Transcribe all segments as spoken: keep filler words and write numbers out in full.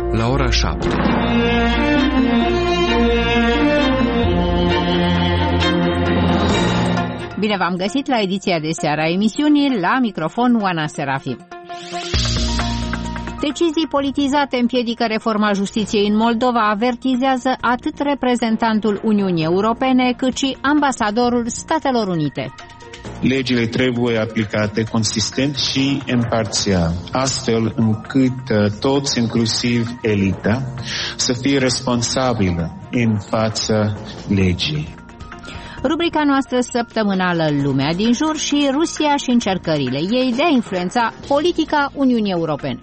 la ora șapte. Bine v-am găsit la ediția de seară a emisiunii, la microfon Oana Serafim. Decizii politizate împiedică reforma justiției în Moldova, avertizează atât reprezentantul Uniunii Europene, cât și ambasadorul Statelor Unite. Legile trebuie aplicate consistent și imparțial, astfel încât toți, inclusiv elita, să fie responsabilă în fața legii. Rubrica noastră săptămânală Lumea din jur și Rusia și încercările ei de a influența politica Uniunii Europene.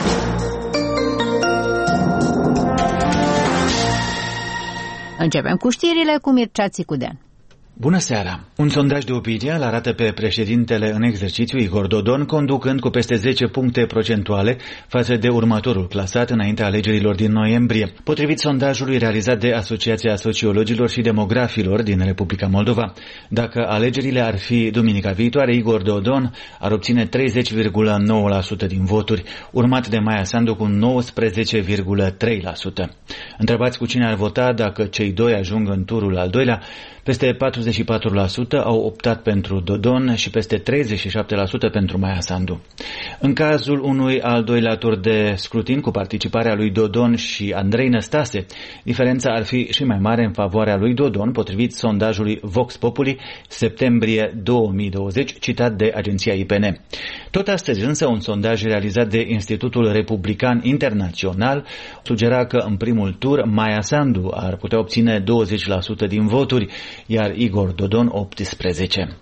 Începem cu știrile cu Mircea Țicudean. Bună seara! Un sondaj de opinie îl arată pe președintele în exercițiu Igor Dodon conducând cu peste zece puncte procentuale față de următorul clasat înaintea alegerilor din noiembrie. Potrivit sondajului realizat de Asociația Sociologilor și Demografilor din Republica Moldova, dacă alegerile ar fi duminica viitoare, Igor Dodon ar obține treizeci virgulă nouă la sută din voturi, urmat de Maia Sandu cu nouăsprezece virgulă trei la sută. Întrebați cu cine ar vota dacă cei doi ajung în turul al doilea, peste patruzeci și patru la sută au optat pentru Dodon și peste treizeci și șapte la sută pentru Maia Sandu. În cazul unui al doilea tur de scrutin cu participarea lui Dodon și Andrei Năstase, diferența ar fi și mai mare în favoarea lui Dodon, potrivit sondajului Vox Populi septembrie două mii douăzeci, citat de agenția I P N. Tot astăzi însă un sondaj realizat de Institutul Republican Internațional sugera că în primul tur Maia Sandu ar putea obține douăzeci la sută din voturi, iar Igor Dodon optsprezece la sută.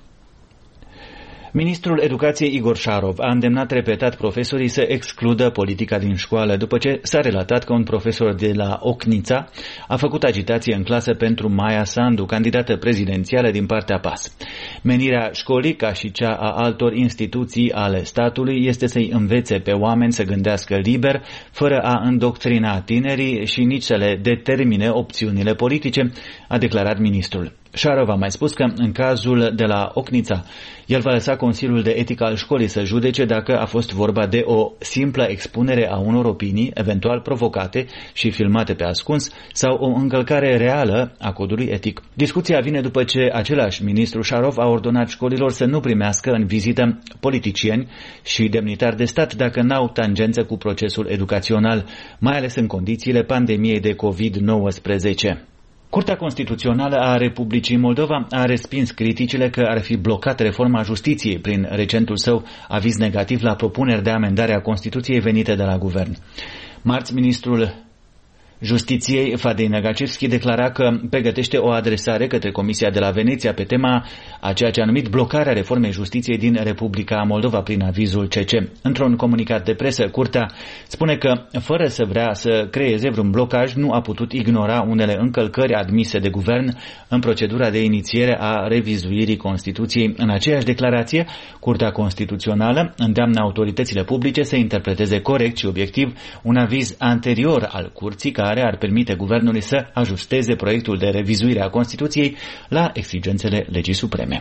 Ministrul Educației Igor Șarov a îndemnat repetat profesorii să excludă politica din școală, după ce s-a relatat că un profesor de la Ocnița a făcut agitație în clasă pentru Maia Sandu, candidată prezidențială din partea P A S. Menirea școlii, ca și cea a altor instituții ale statului, este să-i învețe pe oameni să gândească liber, fără a îndoctrina tinerii și nici să le determine opțiunile politice, a declarat ministrul. Șarov a mai spus că în cazul de la Ocnița, el va lăsa Consiliul de Etică al școlii să judece dacă a fost vorba de o simplă expunere a unor opinii, eventual provocate și filmate pe ascuns, sau o încălcare reală a codului etic. Discuția vine după ce același ministru Șarov a ordonat școlilor să nu primească în vizită politicieni și demnitari de stat dacă n-au tangență cu procesul educațional, mai ales în condițiile pandemiei de covid nouăsprezece. Curtea Constituțională a Republicii Moldova a respins criticile că ar fi blocat reforma justiției prin recentul său aviz negativ la propuneri de amendare a Constituției venite de la guvern. Marți, ministrul Justiției, Fadei Năgacevski, declara că pregătește o adresare către Comisia de la Veneția pe tema a ceea ce a numit blocarea reformei justiției din Republica Moldova prin avizul C C. Într-un comunicat de presă, Curtea spune că, fără să vrea să creeze vreun blocaj, nu a putut ignora unele încălcări admise de guvern în procedura de inițiere a revizuirii Constituției. În aceeași declarație, Curtea Constituțională îndeamnă autoritățile publice să interpreteze corect și obiectiv un aviz anterior al Curții care ar permite guvernului să ajusteze proiectul de revizuire a Constituției la exigențele legii supreme.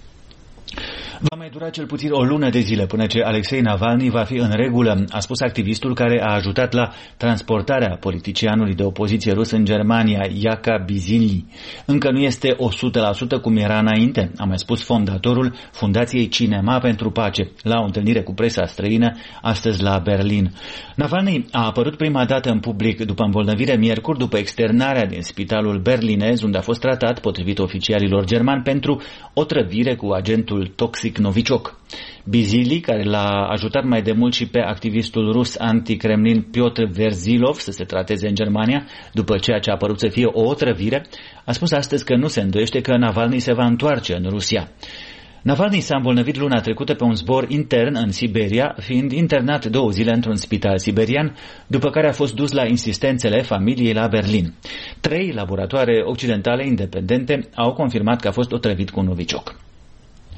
Va mai dura cel puțin o lună de zile până ce Alexei Navalny va fi în regulă, a spus activistul care a ajutat la transportarea politicianului de opoziție rus în Germania, Iaka Bizili. Încă nu este o sută la sută cum era înainte, a mai spus fondatorul Fundației Cinema pentru Pace la o întâlnire cu presa străină astăzi la Berlin. Navalny a apărut prima dată în public după îmbolnăvire miercuri, după externarea din spitalul berlinez, unde a fost tratat, potrivit oficialilor germani, pentru otrăvire cu agentul toxic Novichok. Bizili, care l-a ajutat mai de mult și pe activistul rus anti-Kremlin Piotr Verzilov să se trateze în Germania, după ceea ce a părut să fie o otrăvire, a spus astăzi că nu se îndoiește că Navalny se va întoarce în Rusia. Navalny s-a îmbolnăvit luna trecută pe un zbor intern în Siberia, fiind internat două zile într-un spital siberian, după care a fost dus la insistențele familiei la Berlin. Trei laboratoare occidentale independente au confirmat că a fost otrăvit cu Novichok.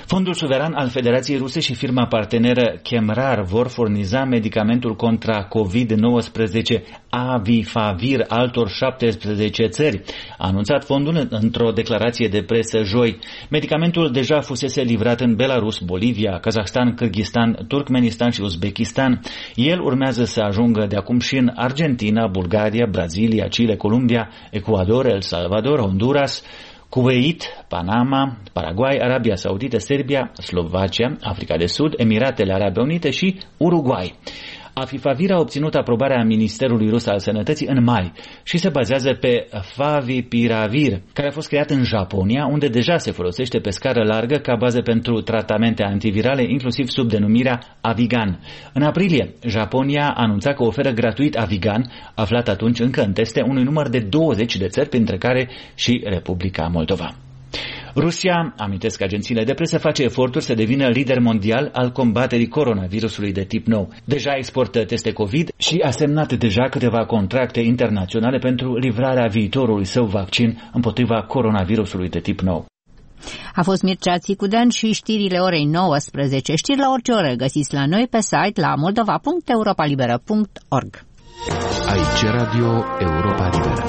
Fondul suveran al Federației Ruse și firma parteneră Chemrar vor furniza medicamentul contra covid nouăsprezece Avifavir altor șaptesprezece țări, a anunțat fondul într-o declarație de presă joi. Medicamentul deja fusese livrat în Belarus, Bolivia, Kazahstan, Kârghistan, Turkmenistan și Uzbekistan. El urmează să ajungă de acum și în Argentina, Bulgaria, Brazilia, Chile, Columbia, Ecuador, El Salvador, Honduras, Kuwait, Panama, Paraguay, Arabia Saudită, Serbia, Slovacia, Africa de Sud, Emiratele Arabe Unite și Uruguay. Avifavir a obținut aprobarea Ministerului Rus al Sănătății în mai și se bazează pe Favipiravir, care a fost creat în Japonia, unde deja se folosește pe scară largă ca bază pentru tratamente antivirale, inclusiv sub denumirea Avigan. În aprilie, Japonia a anunțat că oferă gratuit Avigan, aflat atunci încă în teste, unui număr de douăzeci de țări, printre care și Republica Moldova. Rusia, amintesc agențiile de presă, face eforturi să devină lider mondial al combaterii coronavirusului de tip nou. Deja exportă teste COVID și a semnat deja câteva contracte internaționale pentru livrarea viitorului său vaccin împotriva coronavirusului de tip nou. A fost Mircea Țicudean și știrile orei nouăsprezece. Știri la orice oră găsiți la noi pe site la moldova punct europa liberă punct org. Aici Radio Europa Liberă.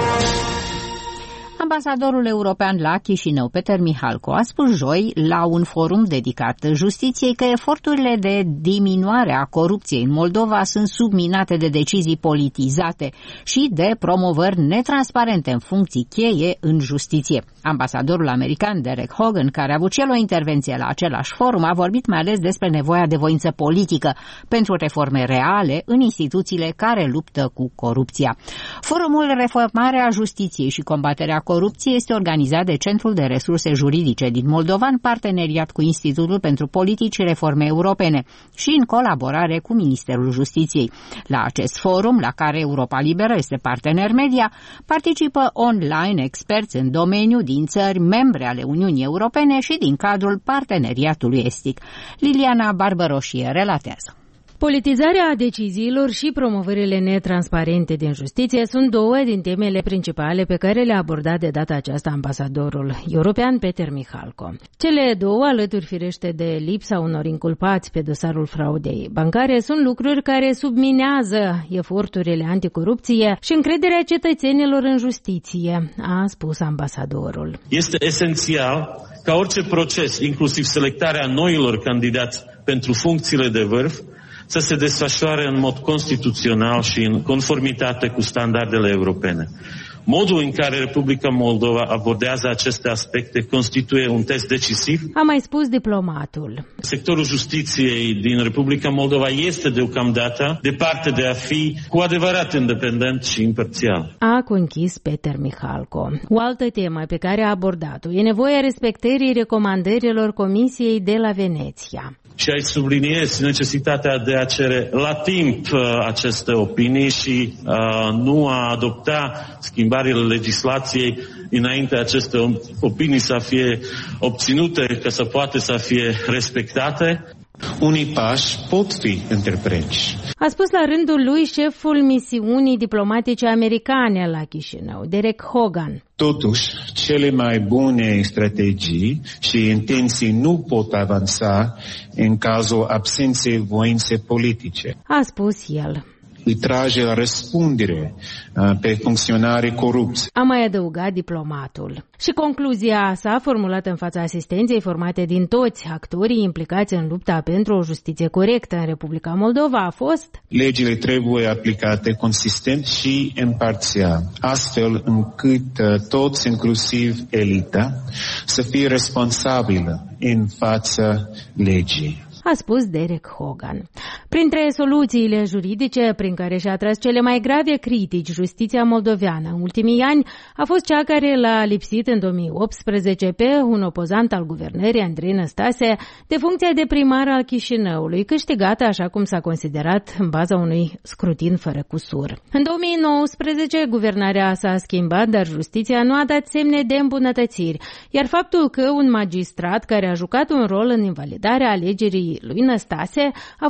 Ambasadorul european la Chișinău, Peter Mihalco, a spus joi la un forum dedicat justiției că eforturile de diminuare a corupției în Moldova sunt subminate de decizii politizate și de promovări netransparente în funcții cheie în justiție. Ambasadorul american Derek Hogan, care a avut și el o intervenție la același forum, a vorbit mai ales despre nevoia de voință politică pentru reforme reale în instituțiile care luptă cu corupția. Forumul Reformarea Justiției și Combaterea Corupției este organizat de Centrul de Resurse Juridice din Moldova în parteneriat cu Institutul pentru Politici și Reforme Europene și în colaborare cu Ministerul Justiției. La acest forum, la care Europa Liberă este partener media, participă online experți în domeniu din țări membre ale Uniunii Europene și din cadrul parteneriatului estic. Liliana Barbăroșie relatează. Politizarea deciziilor și promovările netransparente din justiție sunt două din temele principale pe care le-a abordat de data aceasta ambasadorul european Peter Mihalco. Cele două, alături firește de lipsa unor inculpați pe dosarul fraudei bancare, sunt lucruri care subminează eforturile anticorupție și încrederea cetățenilor în justiție, a spus ambasadorul. Este esențial ca orice proces, inclusiv selectarea noilor candidați pentru funcțiile de vârf, să se desfășoare în mod constituțional și în conformitate cu standardele europene. Modul în care Republica Moldova abordează aceste aspecte constituie un test decisiv. A mai spus diplomatul. Sectorul justiției din Republica Moldova este deocamdată departe de a fi cu adevărat independent și imparțial. A conchis Peter Mihalco. O altă temă pe care a abordat-o e nevoia respectării recomandărilor Comisiei de la Veneția. Și aici subliniez necesitatea de a cere la timp uh, aceste opinii și uh, nu a adopta schimbările legislației înainte aceste opinii să fie obținute, că să poate să fie respectate. Unii pași pot fi întreprinși. A spus la rândul lui șeful misiunii diplomatice americane la Chișinău, Derek Hogan. Totuși, cele mai bune strategii și intenții nu pot avansa în cazul absenței voințe politice. A spus el. Îi trage la răspundere pe funcționarii corupți. A mai adăugat diplomatul. Și concluzia sa, formulată în fața asistenței formate din toți actorii implicați în lupta pentru o justiție corectă în Republica Moldova, a fost: legile trebuie aplicate consistent și imparțial, astfel încât toți, inclusiv elita, să fie responsabilă în fața legii. A spus Derek Hogan. Printre soluțiile juridice prin care și-a tras cele mai grave critici justiția moldoveană în ultimii ani a fost cea care l-a lipsit în două mii optsprezece pe un opozant al guvernării, Andrei Năstase, de funcția de primar al Chișinăului, câștigată așa cum s-a considerat în baza unui scrutin fără cusur. În două mii nouăsprezece guvernarea s-a schimbat, dar justiția nu a dat semne de îmbunătățiri, iar faptul că un magistrat care a jucat un rol în invalidarea alegerii lui Năstase a fost recent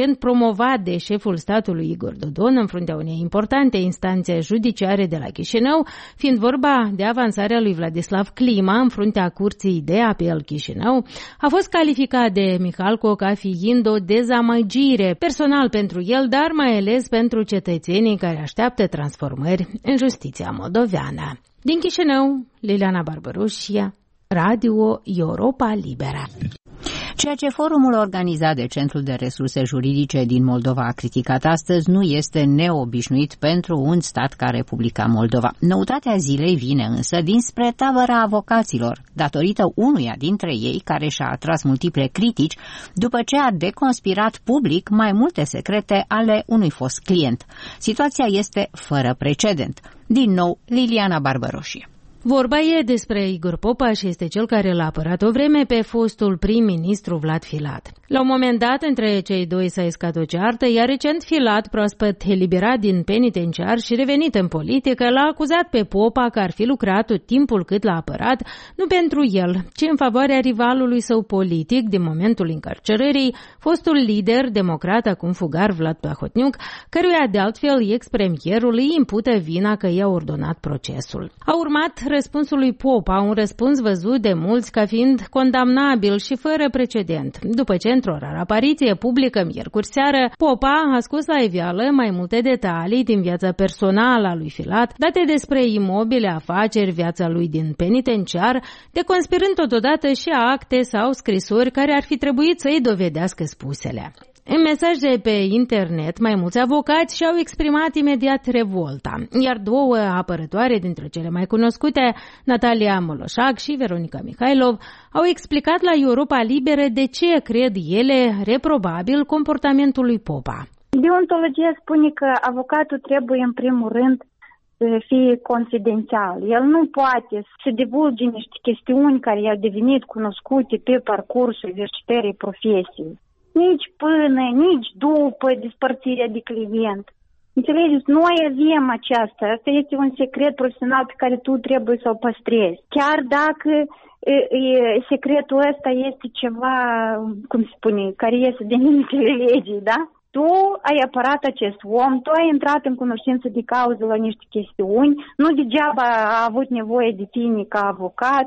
recent promovat de șeful statului Igor Dodon în fruntea unei importante instanțe judiciare de la Chișinău, fiind vorba de avansarea lui Vladislav Clima în fruntea Curții de Apel Chișinău, a fost calificat de Mihalco ca fiind o dezamăgire personal pentru el, dar mai ales pentru cetățenii care așteaptă transformări în justiția moldoveană. Din Chișinău, Liliana Barbaroșia, Radio Europa Libera. Ceea ce forumul organizat de Centrul de Resurse Juridice din Moldova a criticat astăzi nu este neobișnuit pentru un stat ca Republica Moldova. Noutatea zilei vine însă dinspre tabăra avocaților, datorită unuia dintre ei care și-a atras multiple critici după ce a deconspirat public mai multe secrete ale unui fost client. Situația este fără precedent. Din nou, Liliana Barbaroșie. Vorba e despre Igor Popa și este cel care l-a apărat o vreme pe fostul prim-ministru Vlad Filat. La un moment dat, între cei doi s-a iscat o ceartă, iar recent Filat, proaspăt eliberat din penitenciar și revenit în politică, l-a acuzat pe Popa că ar fi lucrat tot timpul cât l-a apărat, nu pentru el, ci în favoarea rivalului său politic din momentul încarcerării, fostul lider democrat, acum fugar Vlad Plahotniuc, căruia de altfel ex-premierul îi impută vina că i-a ordonat procesul. A urmat răspunsul lui Popa, un răspuns văzut de mulți ca fiind condamnabil și fără precedent. După ce, într-o rară apariție publică miercuri seară, Popa a scos la iveală mai multe detalii din viața personală a lui Filat, date despre imobile, afaceri, viața lui din penitenciar, deconspirând totodată și acte sau scrisori care ar fi trebuit să-i dovedească spusele. În mesaje pe internet, mai mulți avocați și-au exprimat imediat revolta, iar două apărătoare dintre cele mai cunoscute, Natalia Moloșag și Veronica Mihailov, au explicat la Europa Liberă de ce cred ele reprobabil comportamentul lui Popa. Deontologia spune că avocatul trebuie în primul rând să fie confidențial. El nu poate să divulge niște chestiuni care i-au devenit cunoscute pe parcursul exercitării profesiei. Nici până, nici după despărțirea de client. Înțelegeți? Noi avem aceasta. Asta este un secret profesional pe care tu trebuie să-l păstrezi. Chiar dacă e, e, secretul ăsta este ceva, cum se spune, care iese din limitele legii, da? Tu ai apărat acest om, tu ai intrat în cunoștință de cauză la niște chestiuni, nu degeaba a avut nevoie de tine ca avocat.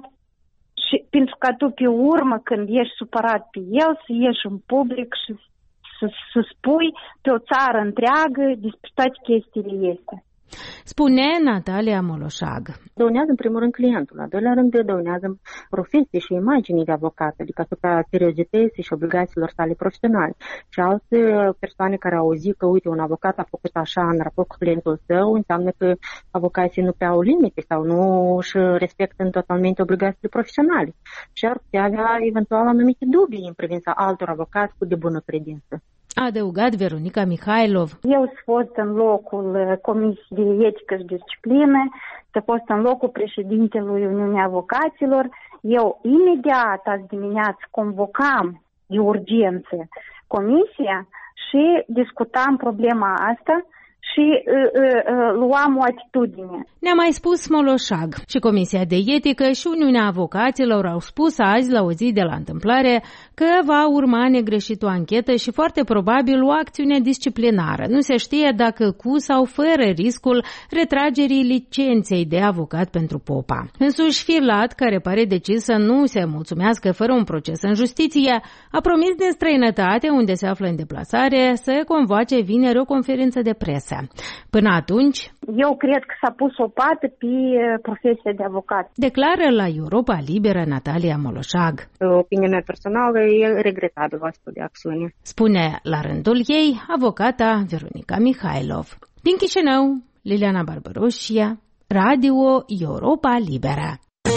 Și pentru ca tu pe urmă, când ești supărat pe el, să ieși în public și să, să spui pe o țară întreagă despre toate chestiile astea. Spune Natalia Moloșag. Dăunează în primul rând clientul, al doilea rând dăunează profesie și imaginii de avocat, adică asupra seriozității și obligațiilor sale profesionale. Și alte persoane care au zis că, uite, un avocat a făcut așa în raport cu clientul său, înseamnă că avocații nu prea au limite sau nu își respectă în totalmente obligațiile profesionale. Și ar putea avea eventual anumite dubii în privința altor avocați cu de bună credință. A adăugat Veronica Mihailov. Eu sunt fost în locul Comisiei de Etică și Disciplină, am fost în locul președintelui Uniunii Avocaților. Eu imediat azi dimineață convocam de urgență comisia și discutam problema asta și uh, uh, luam o atitudine. Ne-a mai spus Moloșag. Și Comisia de Etică și Uniunea Avocaților au spus azi, la o zi de la întâmplare, că va urma negreșit o anchetă și foarte probabil o acțiune disciplinară. Nu se știe dacă cu sau fără riscul retragerii licenței de avocat pentru Popa. Însuși Filat, care pare decis să nu se mulțumească fără un proces în justiție, a promis din străinătate, unde se află în deplasare, să convoace vineri o conferință de presă. Până atunci, eu cred că s-a pus o pată pe profesia de avocat. Declară la Europa Liberă Natalia Moloșag. Opinia mea personală e regretabilă astfel de acțiune. Spune la rândul ei avocata Veronica Mihailov. Din Chișinău, Liliana Barbaroșia, Radio Europa Liberă.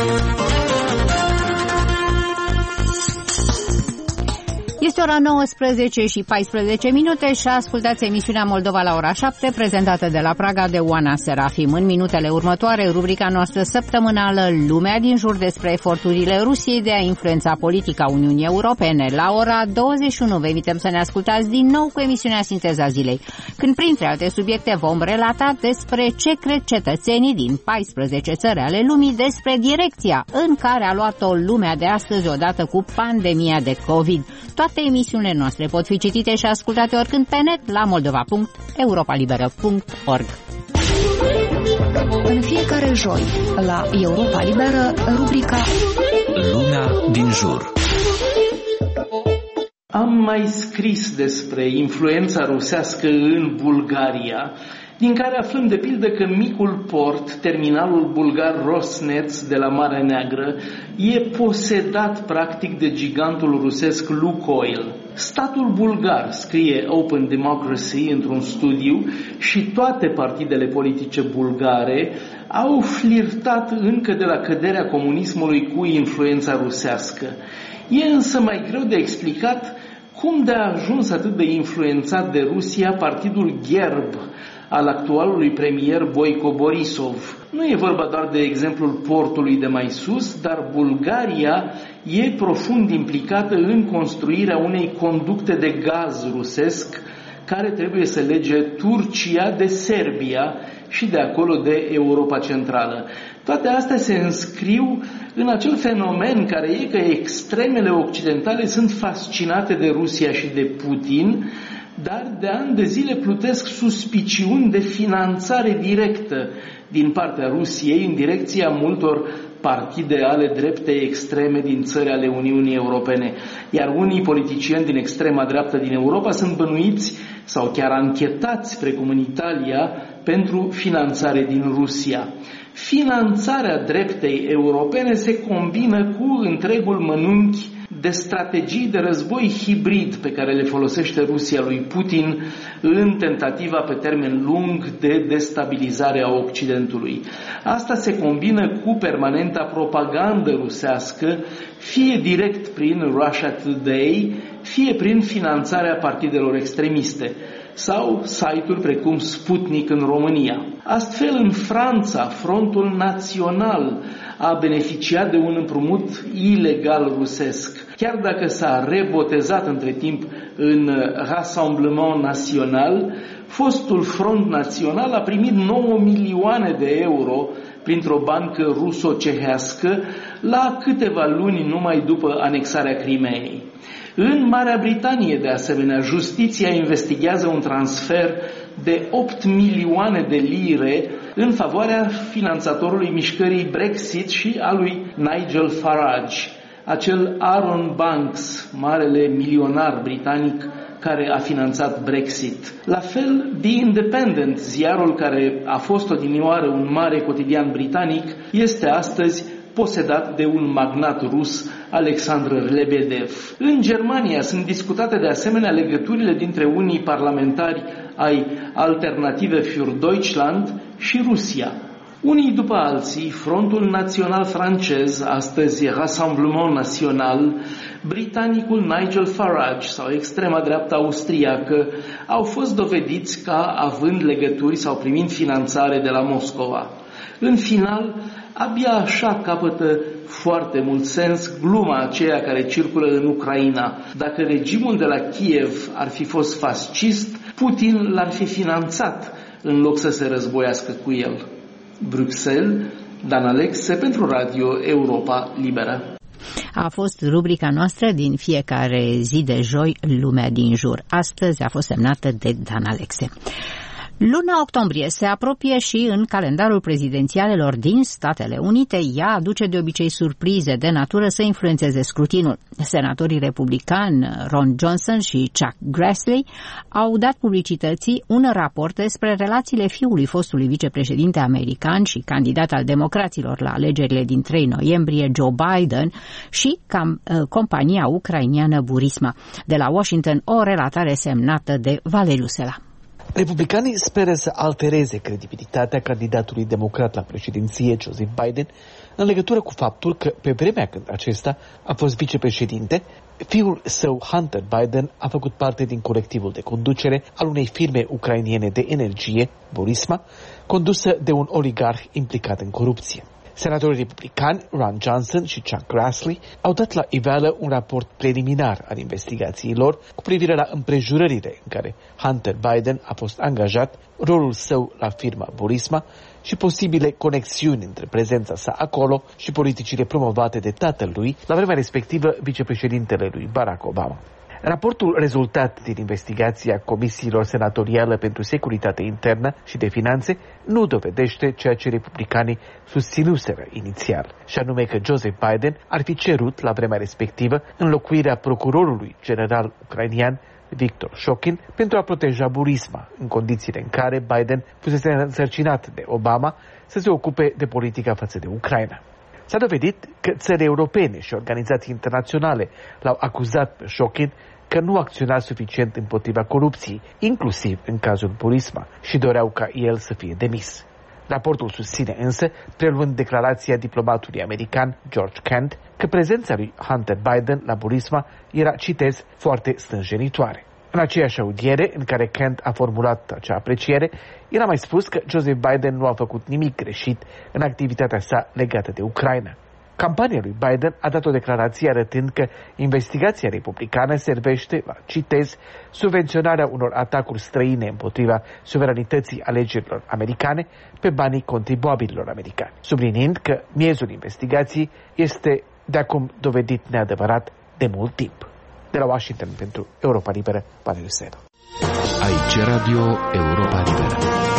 Este ora nouăsprezece și paisprezece minute și ascultați emisiunea Moldova la ora șapte, prezentată de la Praga de Oana Serafim. În minutele următoare, rubrica noastră săptămânală Lumea din jur, despre eforturile Rusiei de a influența politica Uniunii Europene. La ora douăzeci și unu vă invităm să ne ascultați din nou cu emisiunea Sinteza Zilei, când printre alte subiecte vom relata despre ce cred cetățenii din paisprezece țări ale lumii despre direcția în care a luat-o lumea de astăzi odată cu pandemia de COVID. Toate Toate emisiunile noastre pot fi citite și ascultate oricând pe net la moldova punct europa liberă punct org. În fiecare joi, la Europa Liberă, rubrica Lumea din jur. Am mai scris despre influența rusească în Bulgaria, din care aflăm de pildă că micul port, terminalul bulgar Rosneft de la Marea Neagră, e posedat practic de gigantul rusesc Lukoil. Statul bulgar, scrie Open Democracy într-un studiu, și toate partidele politice bulgare au flirtat încă de la căderea comunismului cu influența rusească. E însă mai greu de explicat cum de a ajuns atât de influențat de Rusia partidul Gerb al actualului premier Boico Borisov. Nu e vorba doar de exemplul portului de mai sus, dar Bulgaria e profund implicată în construirea unei conducte de gaz rusesc care trebuie să lege Turcia de Serbia și de acolo de Europa Centrală. Toate astea se înscriu în acel fenomen care e că extremele occidentale sunt fascinate de Rusia și de Putin, dar de ani de zile plutesc suspiciuni de finanțare directă din partea Rusiei în direcția multor partide ale dreptei extreme din țări ale Uniunii Europene. Iar unii politicieni din extrema dreaptă din Europa sunt bănuiți sau chiar anchetați, precum în Italia, pentru finanțare din Rusia. Finanțarea dreptei europene se combină cu întregul mănunchi de strategii de război hibrid pe care le folosește Rusia lui Putin în tentativa pe termen lung de destabilizare a Occidentului. Asta se combină cu permanenta propagandă rusească, fie direct prin Russia Today, fie prin finanțarea partidelor extremiste sau site-uri precum Sputnik în România. Astfel, în Franța, Frontul Național a beneficiat de un împrumut ilegal rusesc. Chiar dacă s-a rebotezat între timp în Rassemblement Național, fostul Front Național a primit nouă milioane de euro printr-o bancă ruso-cehească la câteva luni numai după anexarea Crimeei. În Marea Britanie, de asemenea, justiția investigează un transfer de opt milioane de lire în favoarea finanțatorului mișcării Brexit și a lui Nigel Farage, acel Aaron Banks, marele milionar britanic care a finanțat Brexit. La fel, The Independent, ziarul care a fost odinioară un mare cotidian britanic, este astăzi posedat de un magnat rus, Alexandr Lebedev. În Germania sunt discutate de asemenea legăturile dintre unii parlamentari ai Alternative für Deutschland și Rusia. Unii după alții, Frontul Național francez, astăzi Rassemblement Național, britanicul Nigel Farage sau extrema dreaptă austriacă au fost dovediți ca având legături sau primind finanțare de la Moscova. În final, abia așa capătă foarte mult sens gluma aceea care circulă în Ucraina. Dacă regimul de la Kiev ar fi fost fascist, Putin l-ar fi finanțat în loc să se războiască cu el. Bruxelles, Dan Alexe pentru Radio Europa Liberă. A fost rubrica noastră din fiecare zi de joi, Lumea din jur. Astăzi a fost semnată de Dan Alexe. Luna octombrie se apropie și în calendarul prezidențialelor din Statele Unite. Ea aduce de obicei surprize de natură să influențeze scrutinul. Senatorii republicani Ron Johnson și Chuck Grassley au dat publicității un raport despre relațiile fiului fostului vicepreședinte american și candidat al democraților la alegerile din trei noiembrie, Joe Biden, și cam, compania ucrainiană Burisma. De la Washington, o relatare semnată de Valeriu Sela. Republicanii speră să altereze credibilitatea candidatului democrat la președinție, Joseph Biden, în legătură cu faptul că, pe vremea când acesta a fost vicepreședinte, fiul său, Hunter Biden, a făcut parte din colectivul de conducere al unei firme ucrainiene de energie, Burisma, condusă de un oligarh implicat în corupție. Senatorii republicani Ron Johnson și Chuck Grassley au dat la iveală un raport preliminar al investigațiilor cu privire la împrejurările în care Hunter Biden a fost angajat, rolul său la firma Burisma și posibile conexiuni între prezența sa acolo și politicile promovate de tatălui, la vremea respectivă vicepreședintele lui Barack Obama. Raportul rezultat din investigația Comisiilor Senatoriale pentru Securitate Internă și de Finanțe nu dovedește ceea ce republicanii susținuseră inițial, și anume că Joseph Biden ar fi cerut la vremea respectivă înlocuirea procurorului general ucrainian Victor Shokin pentru a proteja Burisma, în condițiile în care Biden fusese însărcinat de Obama să se ocupe de politica față de Ucraina. S-a dovedit că țări europene și organizații internaționale l-au acuzat pe Shokin că nu acționa suficient împotriva corupției, inclusiv în cazul Burisma, și doreau ca el să fie demis. Raportul susține însă, preluând declarația diplomatului american George Kent, că prezența lui Hunter Biden la Burisma era, citez, foarte stânjenitoare. În aceeași audiere în care Kent a formulat acea apreciere, el a mai spus că Joseph Biden nu a făcut nimic greșit în activitatea sa legată de Ucraina. Campania lui Biden a dat o declarație arătând că investigația republicană servește la, citez, subvenționarea unor atacuri străine împotriva suveranității alegerilor americane pe banii contribuabililor americani, subliniind că miezul investigației este de acum dovedit neadevărat de mult timp. De la Washington pentru Europa Liberă, Valeriu Seda. Aici Radio Europa Liberă.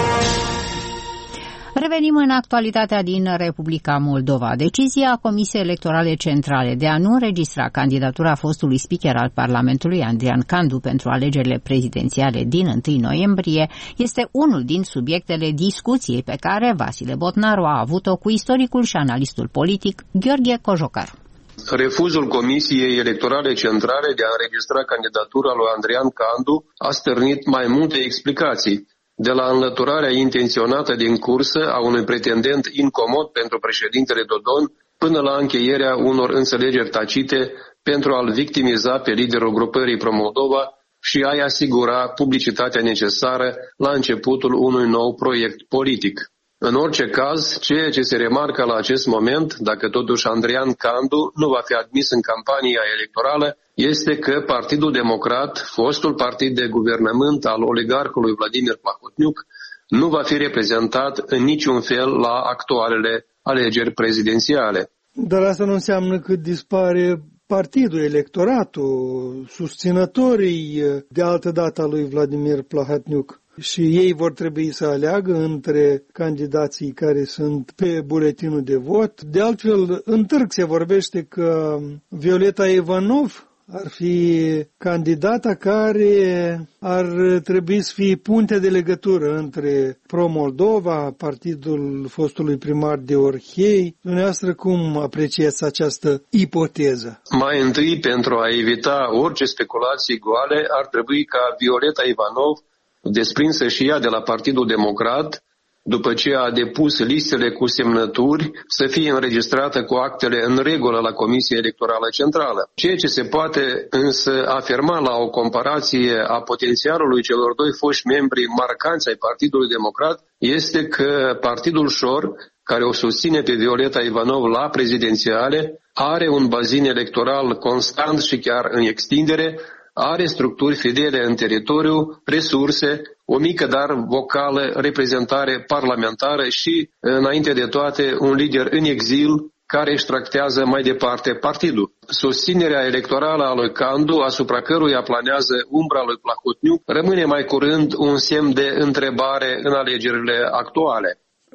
Revenim în actualitatea din Republica Moldova. Decizia Comisiei Electorale Centrale de a nu înregistra candidatura fostului speaker al Parlamentului, Andrian Candu, pentru alegerile prezidențiale din întâi noiembrie este unul din subiectele discuției pe care Vasile Botnaru a avut-o cu istoricul și analistul politic Gheorghe Cojocar. Refuzul Comisiei Electorale Centrale de a înregistra candidatura lui Andrian Candu a stârnit mai multe explicații, de la înlăturarea intenționată din cursă a unui pretendent incomod pentru președintele Dodon, până la încheierea unor înțelegeri tacite pentru a-l victimiza pe liderul grupării Pro-Moldova și a-i asigura publicitatea necesară la începutul unui nou proiect politic. În orice caz, ceea ce se remarcă la acest moment, dacă totuși Andrian Candu nu va fi admis în campania electorală, este că Partidul Democrat, fostul partid de guvernământ al oligarhului Vladimir Plahotniuc, nu va fi reprezentat în niciun fel la actualele alegeri prezidențiale. Dar asta nu înseamnă că dispare partidul, electoratul, susținătorii de altă dată a lui Vladimir Plahotniuc. Și ei vor trebui să aleagă între candidații care sunt pe buletinul de vot. De altfel, în târg se vorbește că Violeta Ivanov ar fi candidata care ar trebui să fie punte de legătură între Pro-Moldova, partidul fostului primar de Orhei. Dumneavoastră, cum apreciați această ipoteză? Mai întâi, pentru a evita orice speculații goale, ar trebui ca Violeta Ivanov, desprinsă și ea de la Partidul Democrat, după ce a depus listele cu semnături, să fie înregistrată cu actele în regulă la Comisia Electorală Centrală. Ceea ce se poate însă afirma la o comparație a potențialului celor doi foști membri marcanți ai Partidului Democrat este că Partidul Șor, care o susține pe Violeta Ivanov la prezidențiale, are un bazin electoral constant și chiar în extindere, are structuri fidele în teritoriu, resurse, o mică, dar vocală reprezentare parlamentară și, înainte de toate, un lider în exil care își tractează mai departe partidul. Susținerea electorală a lui Candu, asupra căruia planează umbra lui Plahotniuc, rămâne mai curând un semn de întrebare în alegerile actuale.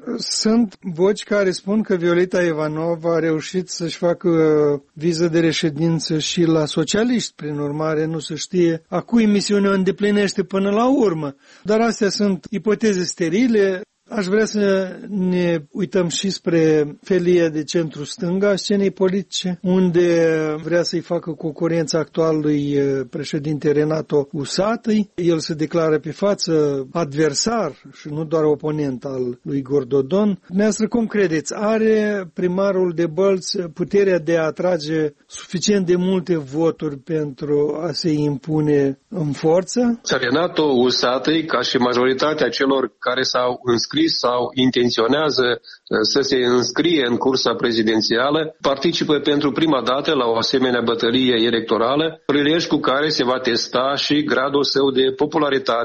Sunt voci care spun că Violeta Ivanov a reușit să-și facă viză de reședință și la socialiști, prin urmare nu se știe a cui misiunea o îndeplinește până la urmă. Dar astea sunt ipoteze sterile. Aș vrea să ne uităm și spre felia de centru-stânga a scenei politice, unde vrea să-i facă concurența actualului președinte Renato Usatăi. El se declară pe față adversar și nu doar oponent al lui Igor Dodon. Dumneavoastră, cum credeți? Are primarul de Bălți puterea de a atrage suficient de multe voturi pentru a se impune în forță? Renato Usatăi, ca și majoritatea celor care s-au înscris sau intenționează să se înscrie în cursa prezidențială, participă pentru prima dată la o asemenea bătălie electorală, prilej cu care se va testa și gradul său de popularitate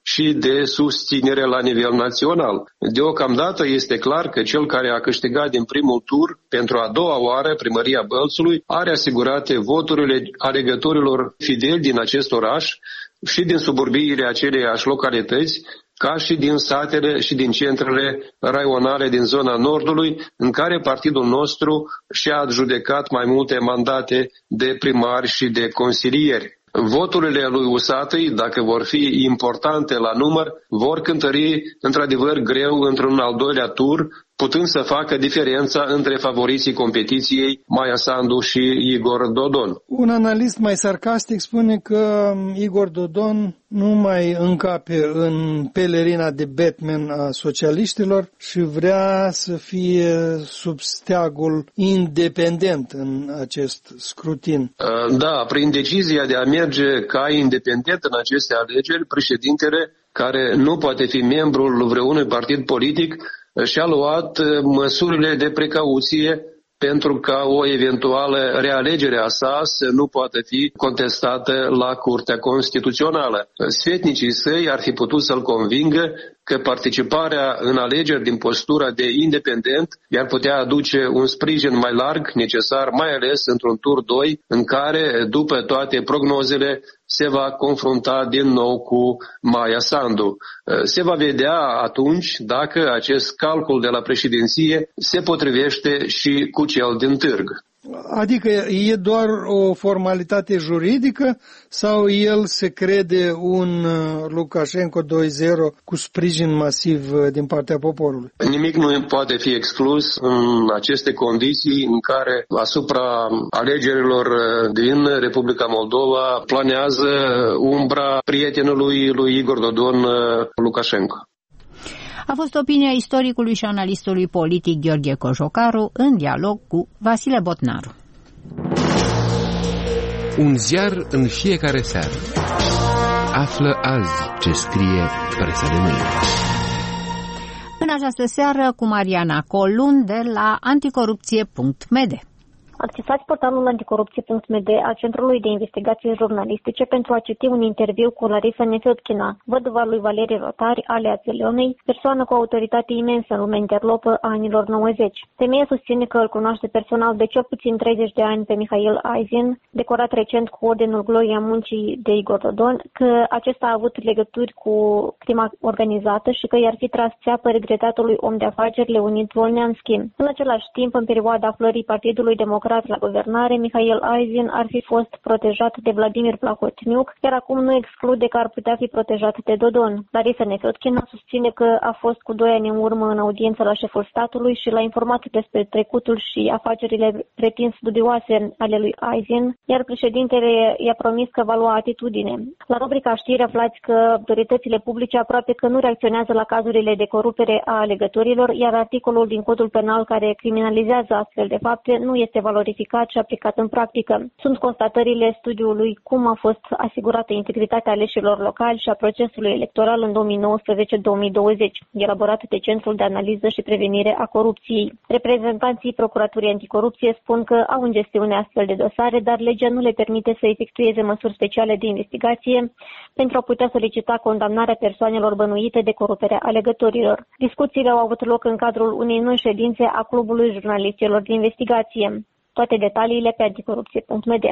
și de susținere la nivel național. Deocamdată este clar că cel care a câștigat din primul tur pentru a doua oară primăria Bălțului are asigurate voturile alegătorilor fideli din acest oraș și din suburbiile aceleiași localități, ca și din satele și din centrele raionale din zona Nordului, în care partidul nostru și-a adjudecat mai multe mandate de primari și de consilieri. Voturile lui Usatăi, dacă vor fi importante la număr, vor cântări într-adevăr greu într-un al doilea tur, putând să facă diferența între favoriții competiției Maia Sandu și Igor Dodon. Un analist mai sarcastic spune că Igor Dodon nu mai încape în pelerina de Batman a socialiștilor și vrea să fie sub steagul independent în acest scrutin. Da, prin decizia de a merge ca independent în aceste alegeri, președintele, care nu poate fi membrul vreunui partid politic, și-a luat măsurile de precauție pentru ca o eventuală realegere a sa să nu poată fi contestată la Curtea Constituțională. Sfetnicii săi ar fi putut să-l convingă că participarea în alegeri din postura de independent i-ar putea aduce un sprijin mai larg necesar, mai ales într-un tur doi, în care, după toate prognozele, se va confrunta din nou cu Maia Sandu. Se va vedea atunci dacă acest calcul de la președinție se potrivește și cu cel din târg. Adică e doar o formalitate juridică sau el se crede un Lukashenko doi zero cu sprijin masiv din partea poporului? Nimic nu poate fi exclus în aceste condiții în care asupra alegerilor din Republica Moldova planează umbra prietenului lui Igor Dodon, Lukashenko. A fost opinia istoricului și analistului politic Gheorghe Cojocaru în dialog cu Vasile Botnaru. Un ziar în fiecare seară. Află azi ce scrie presa de mâine. În această seară cu Mariana Colun de la anticorupție punct m d. Accesați portalul anticorupție punct m d al Centrului de Investigații Jurnalistice pentru a citi un interviu cu Larisa Nefiotkina, văduva lui Valerie Rotari, alias Zelionei, persoană cu autoritate imensă în lumea interlopă a anilor nouăzeci. Femeia susține că îl cunoaște personal de cel puțin treizeci de ani pe Mihail Aizin, decorat recent cu Ordenul Gloria Muncii de Igor Dodon, că acesta a avut legături cu crima organizată și că i-ar fi tras țeapă regretatului om de afaceri Leonid Volneanski. În același timp, în perioada aflării Partidului Democrat la guvernare, Mihail Aizin ar fi fost protejat de Vladimir Plahotniuc, iar acum nu exclude că ar putea fi protejat de Dodon. Larisa Nefiotkina susține că a fost cu doi ani în urmă în audiență la șeful statului și l-a informat despre trecutul și afacerile pretins dubioase ale lui Aizin, iar președintele i-a promis că va lua atitudine. La rubrica știri aflați că autoritățile publice aproape că nu reacționează la cazurile de corupere a alegătorilor, iar articolul din codul penal care criminalizează astfel de fapte nu este valorificat și aplicat în practică. Sunt constatările studiului cum a fost asigurată integritatea aleșilor locali și a procesului electoral în două mii nouăsprezece două mii douăzeci, elaborat de Centrul de Analiză și Prevenire a Corupției. Reprezentanții Procuraturii Anticorupție spun că au în gestiune astfel de dosare, dar legea nu le permite să efectueze măsuri speciale de investigație pentru a putea solicita condamnarea persoanelor bănuite de coruperea alegătorilor. Discuțiile au avut loc în cadrul unei noi ședințe a Clubului Jurnaliștilor de Investigație. Toate detaliile pe anticorupție punct m d.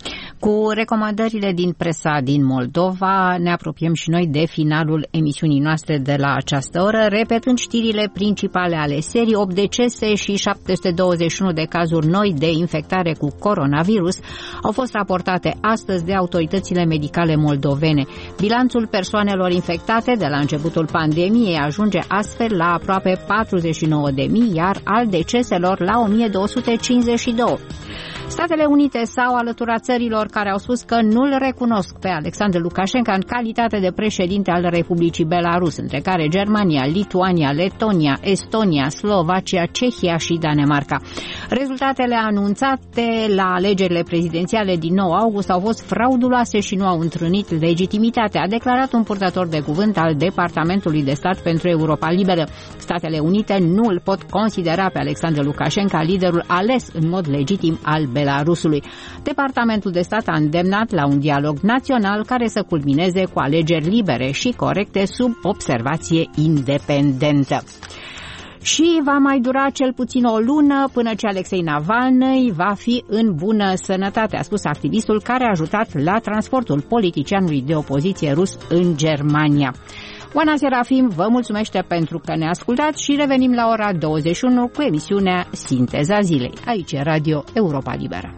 Cu recomandările din presa din Moldova ne apropiem și noi de finalul emisiunii noastre de la această oră, repetând știrile principale ale serii. opt decese și șapte sute douăzeci și unu de cazuri noi de infectare cu coronavirus au fost raportate astăzi de autoritățile medicale moldovene. Bilanțul persoanelor infectate de la începutul pandemiei ajunge astfel la aproape patruzeci și nouă de mii, iar al deceselor la o mie două sute cincizeci și doi. Statele Unite s-au alăturat țărilor care au spus că nu-l recunosc pe Alexandru Lukashenko în calitate de președinte al Republicii Belarus, între care Germania, Lituania, Letonia, Estonia, Slovacia, Cehia și Danemarca. Rezultatele anunțate la alegerile prezidențiale din nouă august au fost frauduloase și nu au întrunit legitimitate, a declarat un purtător de cuvânt al Departamentului de Stat pentru Europa Liberă. Statele Unite nu îl pot considera pe Alexandru Lukashenko liderul ales în mod legitim al Belarusului. Departamentul de stat a îndemnat la un dialog național care să culmineze cu alegeri libere și corecte sub observație independentă. Și va mai dura cel puțin o lună până ce Alexei Navalny va fi în bună sănătate, a spus activistul care a ajutat la transportul politicianului de opoziție rus în Germania. Oana Serafim vă mulțumește pentru că ne ascultați și revenim la ora douăzeci și unu cu emisiunea Sinteza Zilei. Aici e Radio Europa Liberă.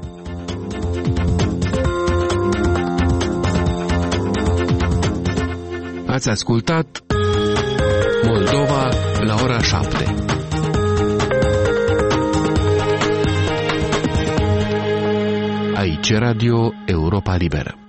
Ați ascultat Moldova la ora șapte. Aici Radio Europa Liberă.